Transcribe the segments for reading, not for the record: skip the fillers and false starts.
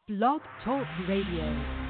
Blog Talk Radio.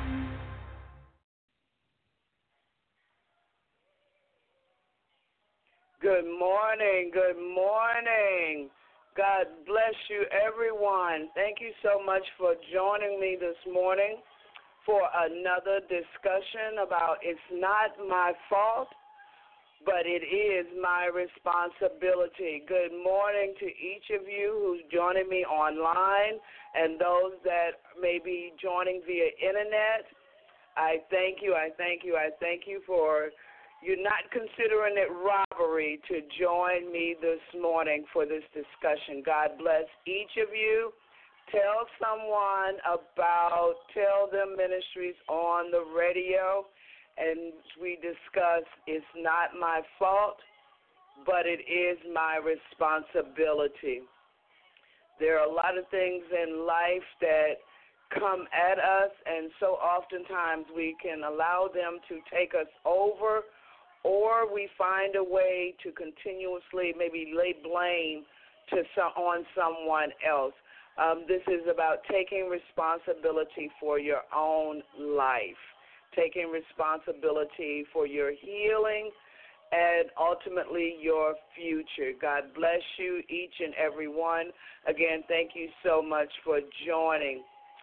Good morning. Good morning. God bless you, everyone. Thank you so much for joining me this morning for another discussion about it's not my fault, but it is my responsibility. Good morning to each of you who's joining me online and those that may be joining via internet. I thank you. I thank you. I thank you for you not considering it robbery to join me this morning for this discussion. God bless each of you. Tell someone about Tell Them Ministries on the radio, and we discuss it's not my fault, but it is my responsibility. There are a lot of things in life that come at us, and so oftentimes we can allow them to take us over, or we find a way to continuously maybe lay blame on someone else. This is about taking responsibility for your own life, taking responsibility for your healing, and ultimately your future. God bless you, each and every one. Again, thank you so much for joining.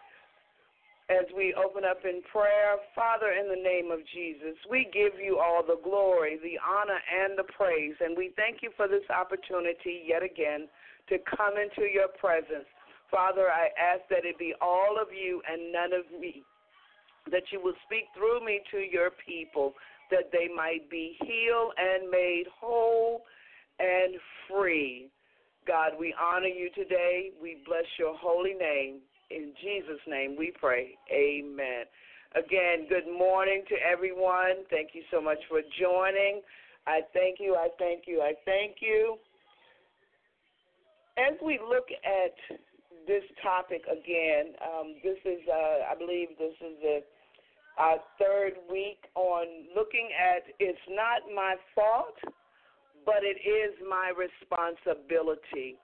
As we open up in prayer, Father, in the name of Jesus, we give you all the glory, the honor, and the praise, and we thank you for this opportunity yet again to come into your presence. Father, I ask that it be all of you and none of me, that you will speak through me to your people, that they might be healed and made whole and free. God, we honor you today. We bless your holy name. In Jesus' name we pray. Amen. Again, good morning to everyone. Thank you so much for joining. I thank you. I thank you. I thank you. As we look at this topic again, this is, I believe this is our third week on looking at it's not my fault, but it is my responsibility.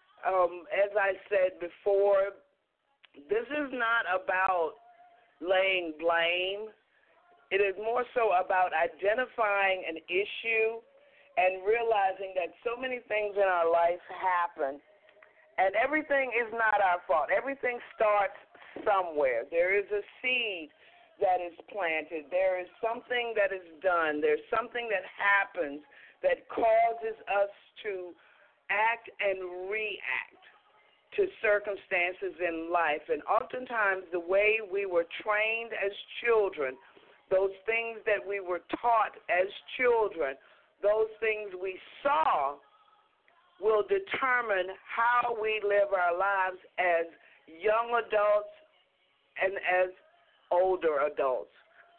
As I said before, this is not about laying blame. It is more so about identifying an issue and realizing that so many things in our life happen, and everything is not our fault. Everything starts somewhere. There is a seed that is planted. There is something that is done. There's something that happens that causes us to act and react to circumstances in life. And oftentimes the way we were trained as children, those things that we were taught as children, those things we saw will determine how we live our lives as young adults and as older adults.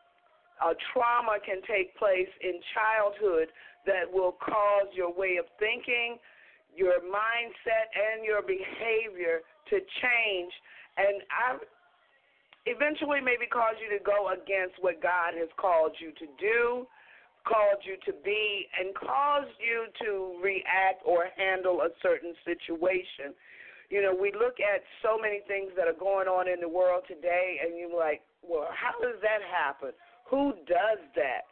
A trauma can take place in childhood that will cause your way of thinking, your mindset, and your behavior to change, and eventually maybe cause you to go against what God has called you to do, called you to be, and caused you to react or handle a certain situation. You know, we look at so many things that are going on in the world today, and you're like, well, how does that happen? Who does that?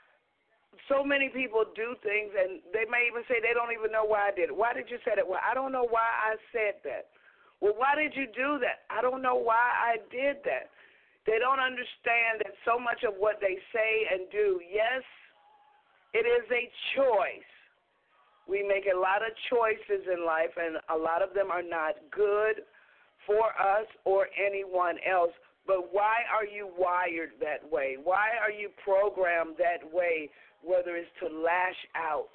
So many people do things, and they may even say they don't even know why I did it. Why did you say that? Well, I don't know why I said that. Well, why did you do that? I don't know why I did that. They don't understand that so much of what they say and do, yes, it is a choice. We make a lot of choices in life, and a lot of them are not good for us or anyone else. But why are you wired that way? Why are you programmed that way, whether it's to lash out?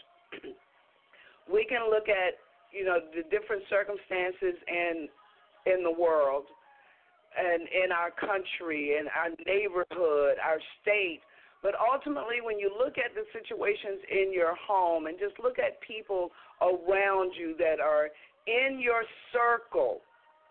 We can look at, the different circumstances in the world and in our country, in our neighborhood, our state. But ultimately, when you look at the situations in your home and just look at people around you that are in your circle,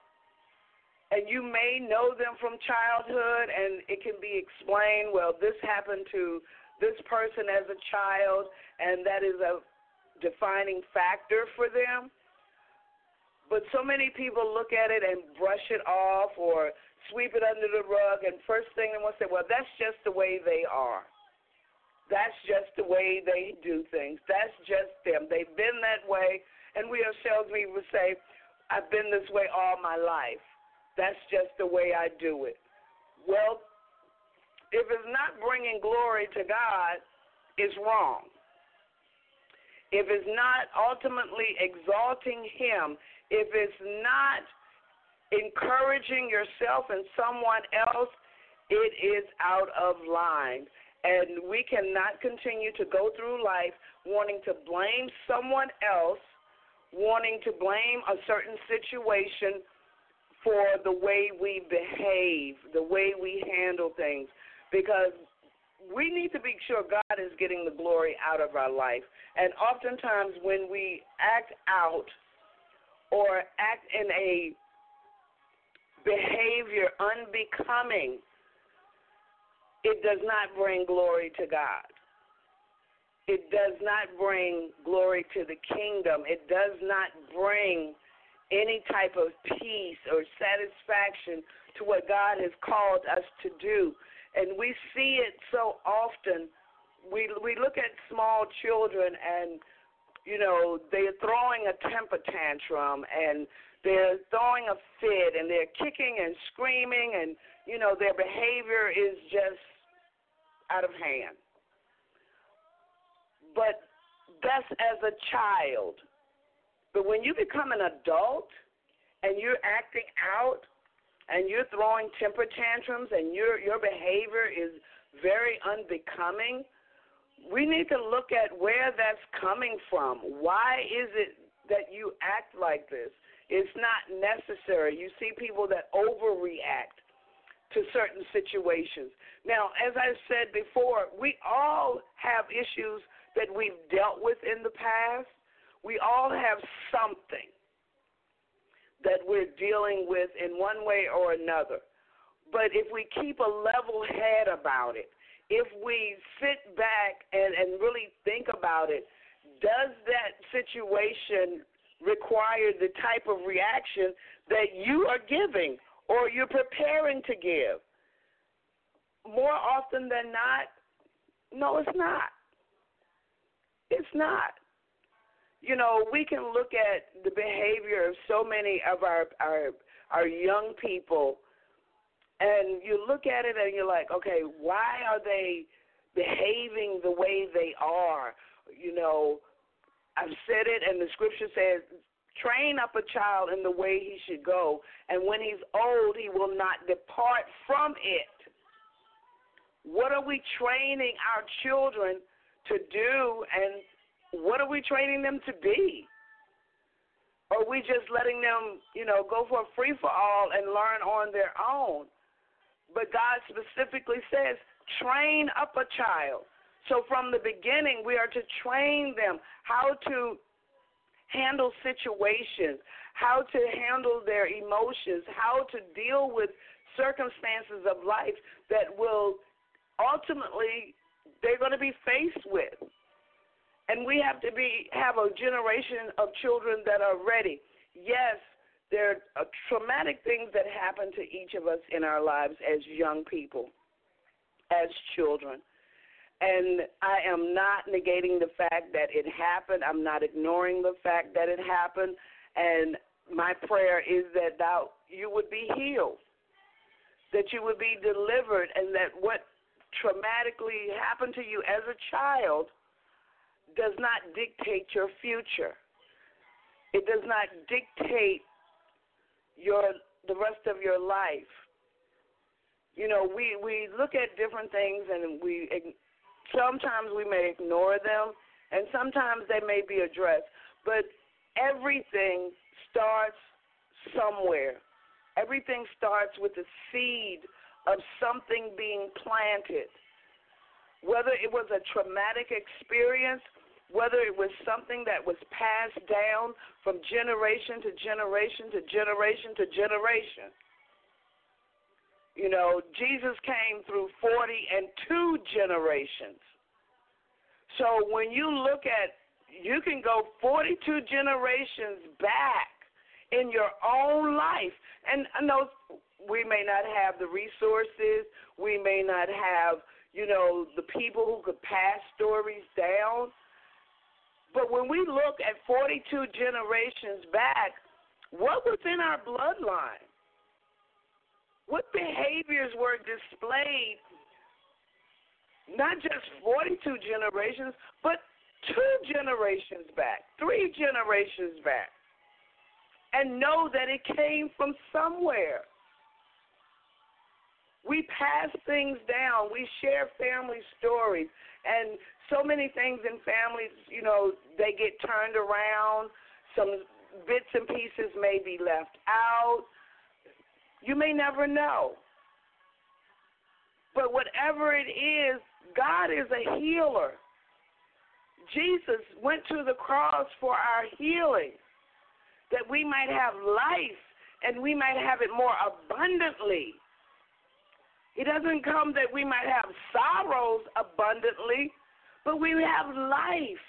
and you may know them from childhood, and it can be explained, well, this happened to this person as a child, and that is a defining factor for them. But so many people look at it and brush it off or sweep it under the rug, and first thing they want to say, well, that's just the way they are. That's just the way they do things. That's just them. They've been that way, and we ourselves, we would say, I've been this way all my life. That's just the way I do it. Well, if it's not bringing glory to God, it's wrong. If it's not ultimately exalting Him, if it's not encouraging yourself and someone else, it is out of line. And we cannot continue to go through life wanting to blame someone else, wanting to blame a certain situation for the way we behave, the way we handle things, because we need to be sure God is getting the glory out of our life. And oftentimes when we act out or act in a behavior unbecoming, it does not bring glory to God. It does not bring glory to the kingdom. It does not bring any type of peace or satisfaction to what God has called us to do. And we see it so often. We look at small children and, you know, they're throwing a temper tantrum and they're throwing a fit and they're kicking and screaming and, you know, their behavior is just out of hand. But that's as a child. But when you become an adult and you're acting out and you're throwing temper tantrums and your behavior is very unbecoming, we need to look at where that's coming from. Why is it that you act like this? It's not necessary. You see people that overreact to certain situations. Now, as I said before, we all have issues that we've dealt with in the past. We all have something that we're dealing with in one way or another. But if we keep a level head about it, if we sit back and really think about it, does that situation require the type of reaction that you are giving or you're preparing to give? More often than not, no, it's not. It's not. You know, we can look at the behavior of so many of our young people, and you look at it and you're like, okay, why are they behaving the way they are? You know, I've said it, and the scripture says, train up a child in the way he should go, and when he's old, he will not depart from it. What are we training our children to do, and what are we training them to be? Or are we just letting them, you know, go for a free-for-all and learn on their own? But God specifically says, train up a child. So from the beginning, we are to train them how to handle situations, how to handle their emotions, how to deal with circumstances of life that will ultimately they're going to be faced with. And we have to have a generation of children that are ready. Yes, there are traumatic things that happen to each of us in our lives as young people, as children. And I am not negating the fact that it happened. I'm not ignoring the fact that it happened. And my prayer is that you would be healed, that you would be delivered, and that what traumatically happened to you as a child does not dictate your future. It does not dictate the rest of your life. You know, we look at different things and sometimes we may ignore them, and sometimes they may be addressed. But everything starts somewhere. Everything starts with the seed of something being planted. Whether it was a traumatic experience, whether it was something that was passed down from generation to generation to generation to generation. You know, Jesus came through 42 generations. So when you look at, you can go 42 generations back in your own life. And I know we may not have the resources. We may not have, the people who could pass stories down. But when we look at 42 generations back, what was in our bloodline? What behaviors were displayed, not just 42 generations, but 2 generations back, 3 generations back, and know that it came from somewhere. We pass things down. We share family stories. And so many things in families, they get turned around. Some bits and pieces may be left out. You may never know. But whatever it is, God is a healer. Jesus went to the cross for our healing, that we might have life and we might have it more abundantly. He doesn't come that we might have sorrows abundantly, but we have life.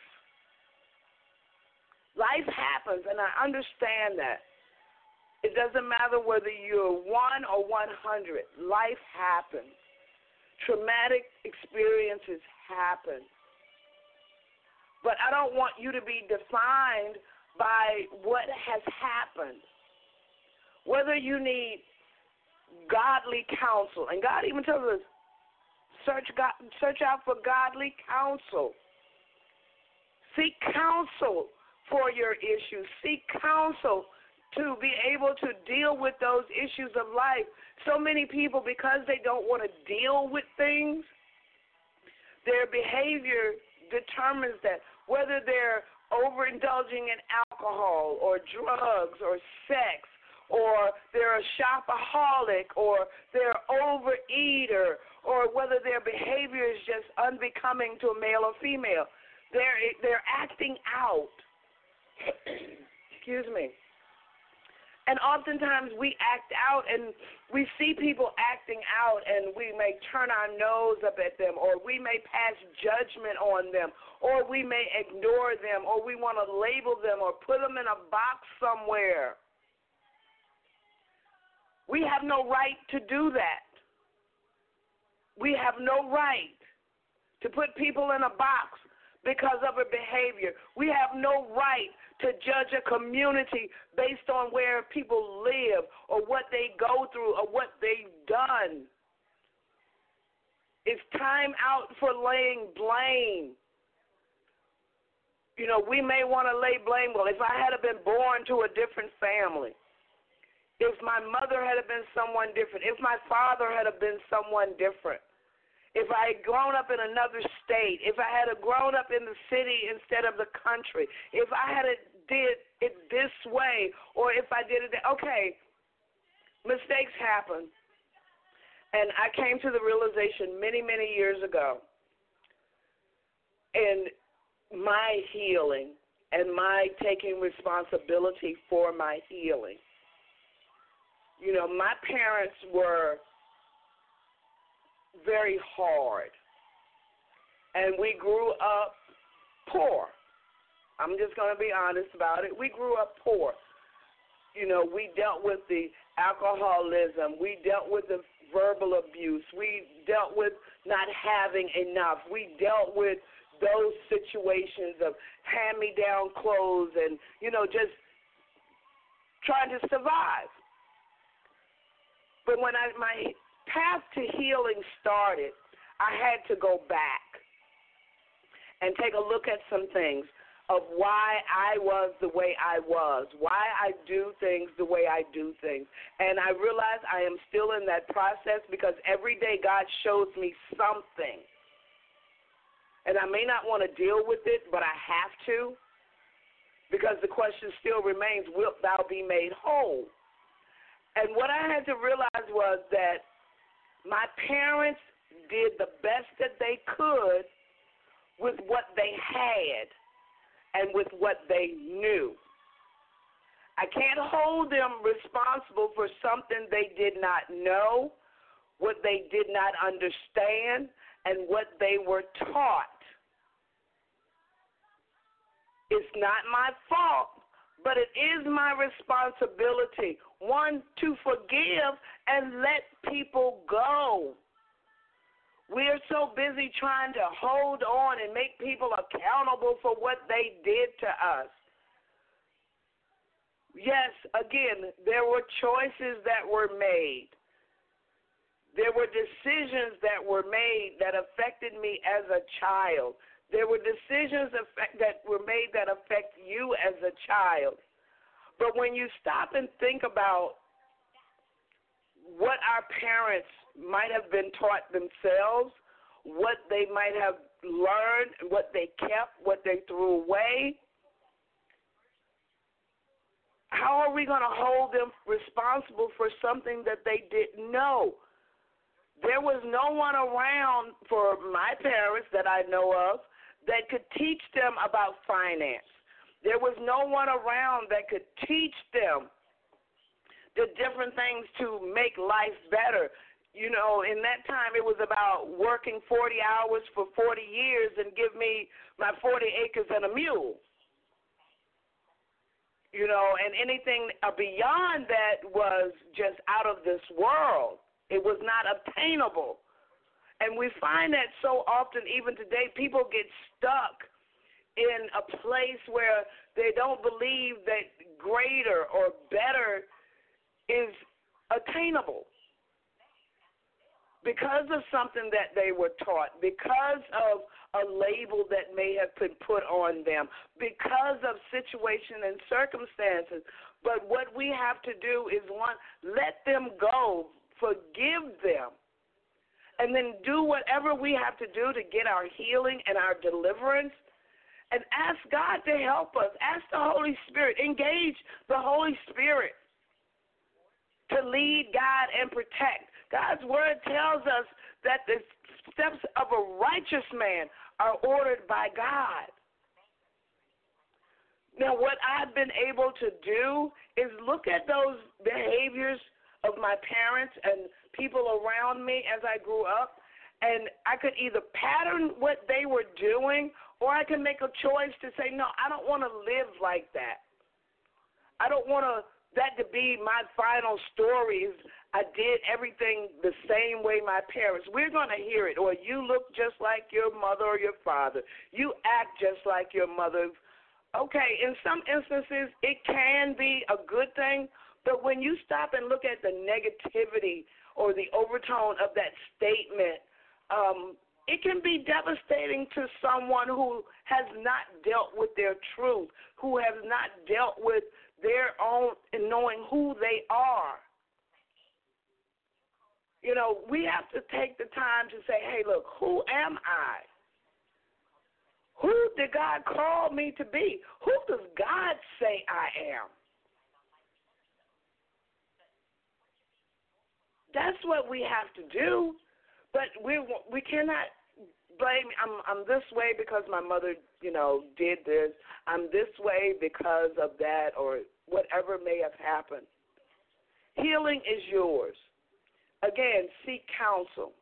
Life happens, and I understand that. It doesn't matter whether you're 1 or 100. Life happens. Traumatic experiences happen. But I don't want you to be defined by what has happened. Whether you need godly counsel, and God even tells us, search out for godly counsel. Seek counsel for your issues. Seek counsel to be able to deal with those issues of life. So many people, because they don't want to deal with things, their behavior determines that, whether they're overindulging in alcohol or drugs or sex, or they're a shopaholic, or they're overeater, or whether their behavior is just unbecoming to a male or female. They're acting out. Excuse me. And oftentimes we act out, and we see people acting out, and we may turn our nose up at them, or we may pass judgment on them, or we may ignore them, or we want to label them or put them in a box somewhere. We have no right to do that. We have no right to put people in a box because of a behavior. We have no right to judge a community based on where people live or what they go through or what they've done. It's time out for laying blame. We may want to lay blame. Well, if I had been born to a different family, if my mother had been someone different, if my father had been someone different, if I had grown up in another state, if I had grown up in the city instead of the country, if I had did it this way, or if I did it, okay, mistakes happen. And I came to the realization many, many years ago in my healing and my taking responsibility for my healing. My parents were very hard, and we grew up poor. I'm just going to be honest about it. We grew up poor. We dealt with the alcoholism. We dealt with the verbal abuse. We dealt with not having enough. We dealt with those situations of hand-me-down clothes and, just trying to survive. But when my path to healing started, I had to go back and take a look at some things of why I was the way I was, why I do things the way I do things. And I realized I am still in that process because every day God shows me something. And I may not want to deal with it, but I have to, because the question still remains, wilt thou be made whole? And what I had to realize was that my parents did the best that they could with what they had and with what they knew. I can't hold them responsible for something they did not know, what they did not understand, and what they were taught. It's not my fault, but it is my responsibility, one, to forgive, and let people go. We are so busy trying to hold on and make people accountable for what they did to us. Yes, again, there were choices that were made. There were decisions that were made that affected me as a child. There were decisions that were made that affect you as a child. But when you stop and think about what our parents might have been taught themselves, what they might have learned, what they kept, what they threw away, how are we going to hold them responsible for something that they didn't know? There was no one around for my parents that I know of that could teach them about finance. There was no one around that could teach them the different things to make life better. You know, in that time it was about working 40 hours for 40 years and give me my 40 acres and a mule. You know, and anything beyond that was just out of this world. It was not obtainable. And we find that so often, even today, people get stuck in a place where they don't believe that greater or better is attainable because of something that they were taught, because of a label that may have been put on them, because of situation and circumstances. But what we have to do is, one, let them go, forgive them, and then do whatever we have to do to get our healing and our deliverance, and ask God to help us. Ask the Holy Spirit. Engage the Holy Spirit to lead, guide, and protect. God's word tells us that the steps of a righteous man are ordered by God. Now, what I've been able to do is look at those behaviors of my parents and people around me as I grew up, and I could either pattern what they were doing, or I can make a choice to say, no, I don't want to live like that. I don't want that to be my final story. I did everything the same way my parents. We're going to hear it. Or you look just like your mother or your father. You act just like your mother. Okay, in some instances, it can be a good thing, but when you stop and look at the negativity or the overtone of that statement, it can be devastating to someone who has not dealt with their truth, who has not dealt with their own and knowing who they are. You know, we have to take the time to say, hey, look, who am I? Who did God call me to be? Who does God say I am? That's what we have to do. But we cannot blame, I'm this way because my mother, did this. I'm this way because of that, or whatever may have happened. Healing is yours. Again, seek counsel.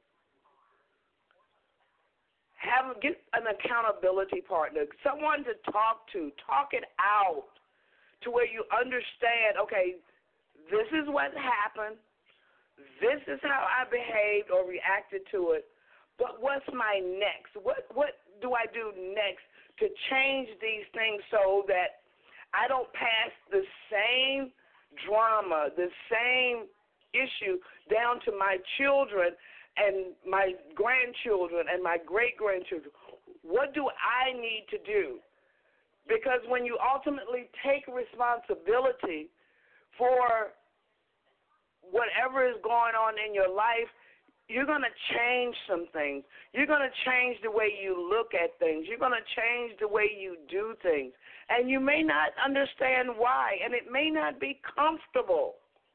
Get an accountability partner, someone to talk to. Talk it out to where you understand, okay, this is what happened. This is how I behaved or reacted to it. But what's my next? What do I do next to change these things so that I don't pass the same drama, the same issue down to my children and my grandchildren and my great-grandchildren? What do I need to do? Because when you ultimately take responsibility for whatever is going on in your life, you're going to change some things. You're going to change the way you look at things. You're going to change the way you do things. And you may not understand why, and it may not be comfortable,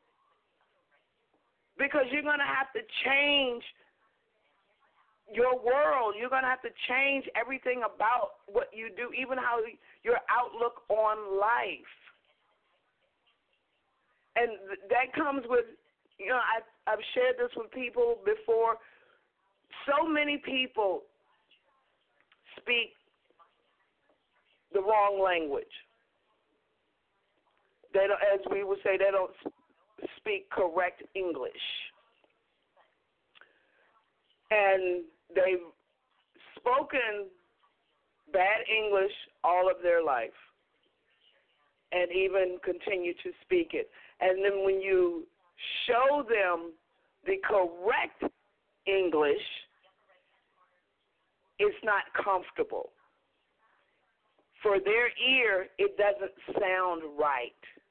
because you're going to have to change your world. You're going to have to change everything about what you do, even how your outlook on life. And that comes with, I've shared this with people before. So many people speak the wrong language. They don't, as we would say, they don't speak correct English. And they've spoken bad English all of their life and even continue to speak it. And then when you show them the correct English, it's not comfortable. For their ear, it doesn't sound right.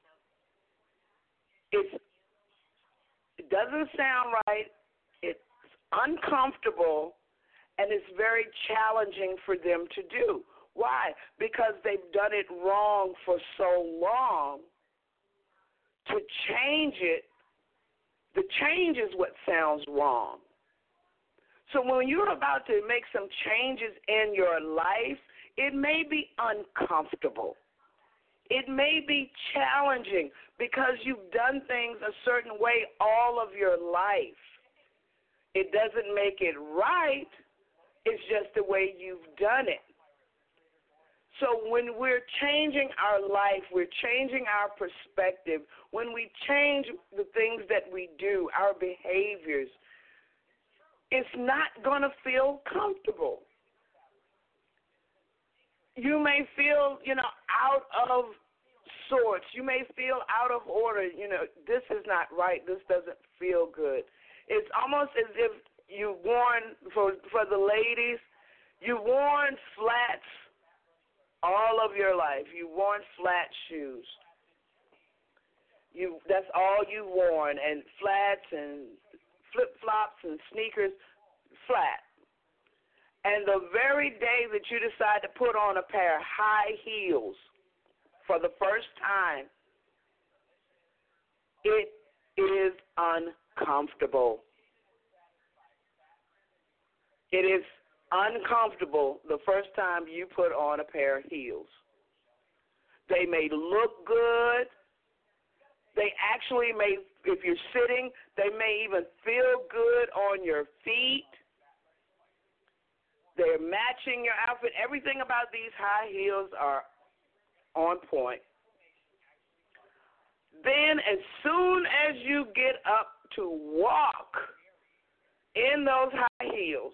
It doesn't sound right. It's uncomfortable, and it's very challenging for them to do. Why? Because they've done it wrong for so long. To change it, the change is what sounds wrong. So when you're about to make some changes in your life, it may be uncomfortable. It may be challenging because you've done things a certain way all of your life. It doesn't make it right. It's just the way you've done it. So when we're changing our life, we're changing our perspective. When we change the things that we do, our behaviors, it's not going to feel comfortable. You may feel, out of sorts. You may feel out of order. This is not right. This doesn't feel good. It's almost as if you've worn, for the ladies, you've worn flats all of your life. You've worn flat shoes. That's all you've worn, and flats and flip-flops and sneakers, flat. And the very day that you decide to put on a pair of high heels for the first time, it is uncomfortable. It is uncomfortable the first time you put on a pair of heels. They may look good. They actually may, if you're sitting, they may even feel good on your feet. They're matching your outfit. Everything about these high heels are on point. Then as soon as you get up to walk in those high heels,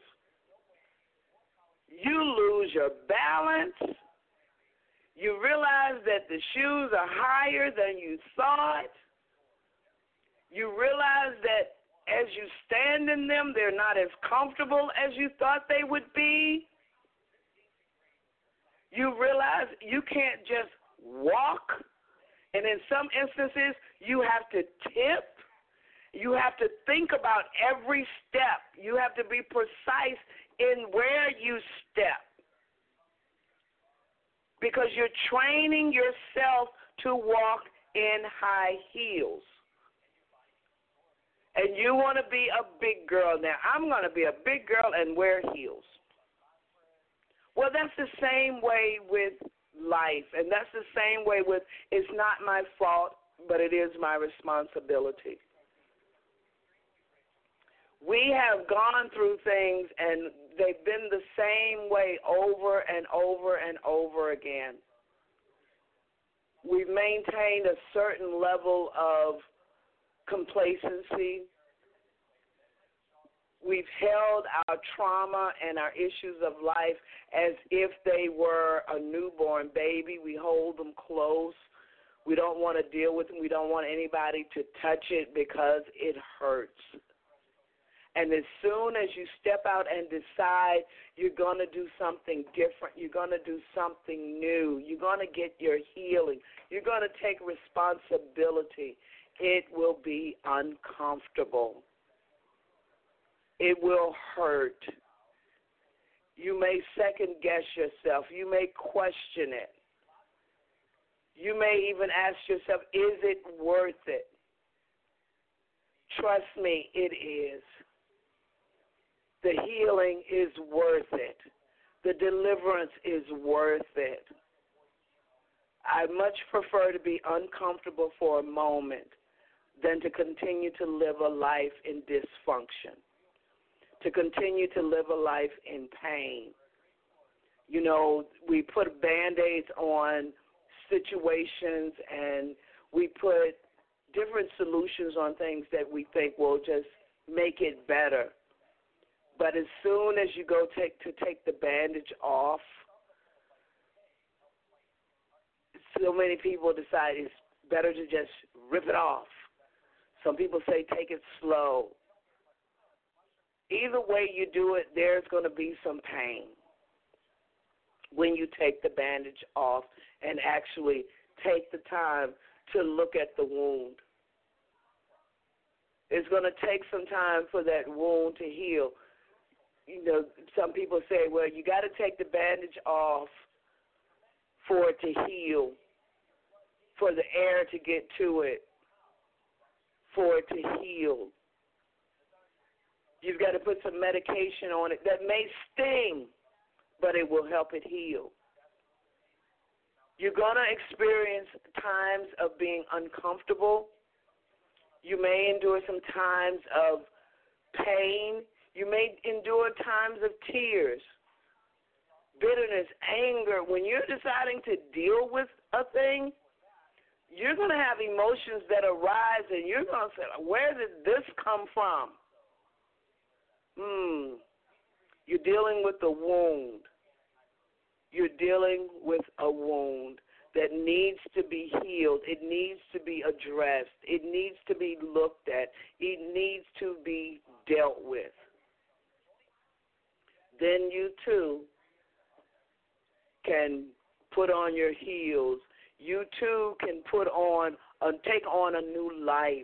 you lose your balance. You realize that the shoes are higher than you thought. You realize that as you stand in them, they're not as comfortable as you thought they would be. You realize you can't just walk, and in some instances, you have to tip. You have to think about every step. You have to be precise in where you step, because you're training yourself to walk in high heels. And you want to be a big girl. Now, I'm going to be a big girl and wear heels. Well, that's the same way with life, and that's the same way with it's not my fault, but it is my responsibility. We have gone through things, and they've been the same way over and over and over again. We've maintained a certain level of complacency. We've held our trauma and our issues of life as if they were a newborn baby. We hold them close. We don't want to deal with them. We don't want anybody to touch it because it hurts. And as soon as you step out and decide you're going to do something different, you're going to do something new, you're going to get your healing, you're going to take responsibility, it will be uncomfortable. It will hurt. You may second-guess yourself. You may question it. You may even ask yourself, is it worth it? Trust me, it is. The healing is worth it. The deliverance is worth it. I much prefer to be uncomfortable for a moment than to continue to live a life in dysfunction, to continue to live a life in pain. You know, we put Band-Aids on situations, and we put different solutions on things that we think will just make it better. But as soon as you go take the bandage off, so many people decide it's better to just rip it off. Some people say take it slow. Either way you do it, there's going to be some pain when you take the bandage off and actually take the time to look at the wound. It's going to take some time for that wound to heal. You know, some people say, well, you got to take the bandage off for it to heal, for the air to get to it, for it to heal. You've got to put some medication on it that may sting, but it will help it heal. You're going to experience times of being uncomfortable. You may endure some times of pain. You may endure times of tears, bitterness, anger. When you're deciding to deal with a thing, you're going to have emotions that arise, and you're going to say, where did this come from? You're dealing with a wound. You're dealing with a wound that needs to be healed. It needs to be addressed. It needs to be looked at. It needs to be dealt with. Then you, too, can put on your heels. You, too, can take on a new life.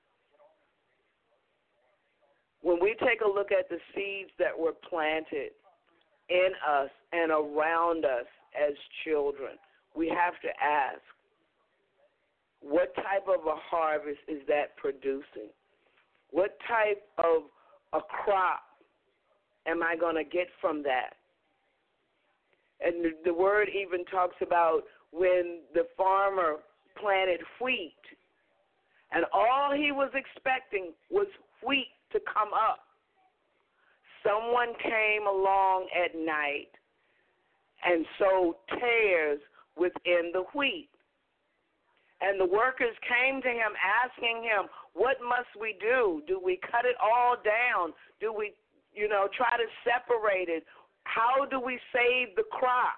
When we take a look at the seeds that were planted in us and around us as children, we have to ask, what type of a harvest is that producing? What type of a crop am I going to get from that? And the word even talks about when the farmer planted wheat, and all he was expecting was wheat to come up. Someone came along at night and sowed tares within the wheat. And the workers came to him asking him, what must we do? Do we cut it all down? Do we, try to separate it? How do we save the crop?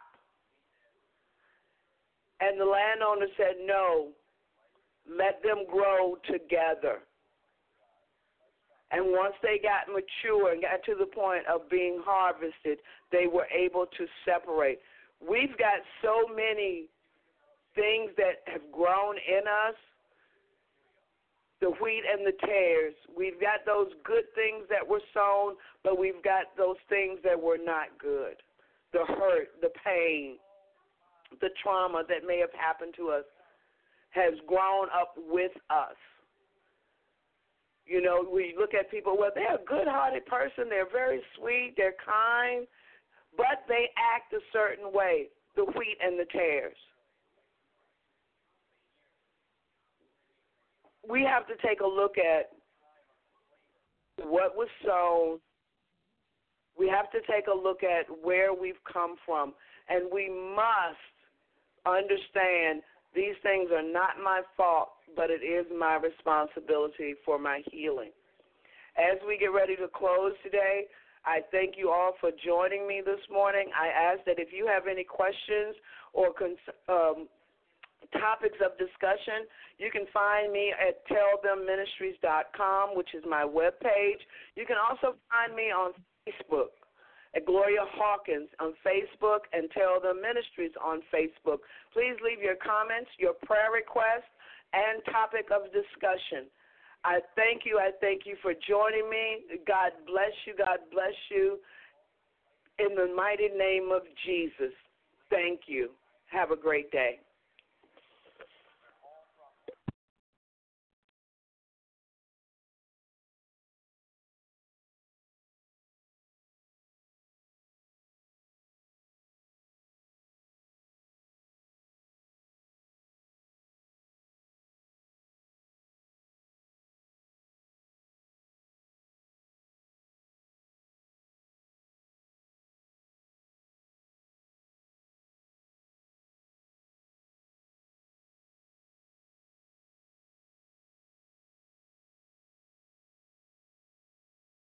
And the landowner said, no, let them grow together. And once they got mature and got to the point of being harvested, they were able to separate. We've got so many things that have grown in us, the wheat and the tares. We've got those good things that were sown, but we've got those things that were not good. The hurt, the pain, the trauma that may have happened to us has grown up with us. We look at people, well, they're a good-hearted person, they're very sweet, they're kind, but they act a certain way, the wheat and the tares. We have to take a look at what was sown. We have to take a look at where we've come from, and we must understand these things are not my fault, but it is my responsibility for my healing. As we get ready to close today, I thank you all for joining me this morning. I ask that if you have any questions or topics of discussion, you can find me at tellthemministries.com, which is my webpage. You can also find me on Facebook at Gloria Hawkins on Facebook and Tell Them Ministries on Facebook. Please leave your comments, your prayer requests, and topic of discussion. I thank you for joining me. God bless you. God bless you. In the mighty name of Jesus, thank you. Have a great day.